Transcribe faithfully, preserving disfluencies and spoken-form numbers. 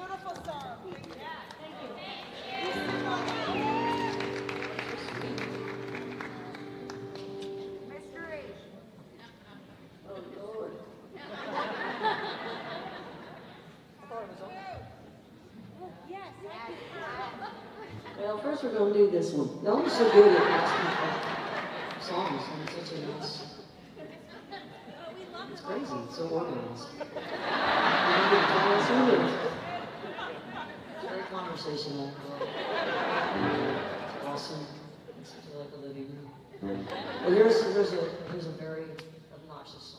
beautiful song. Thank you. Well, first we're going to do this one. Y'all are so good at asking for songs, and it's such a nice... It's crazy, it's so organized. You want to tell us who it is? It's very conversational. It's awesome. It's like a living room. Well, here's, here's, a, here's a very obnoxious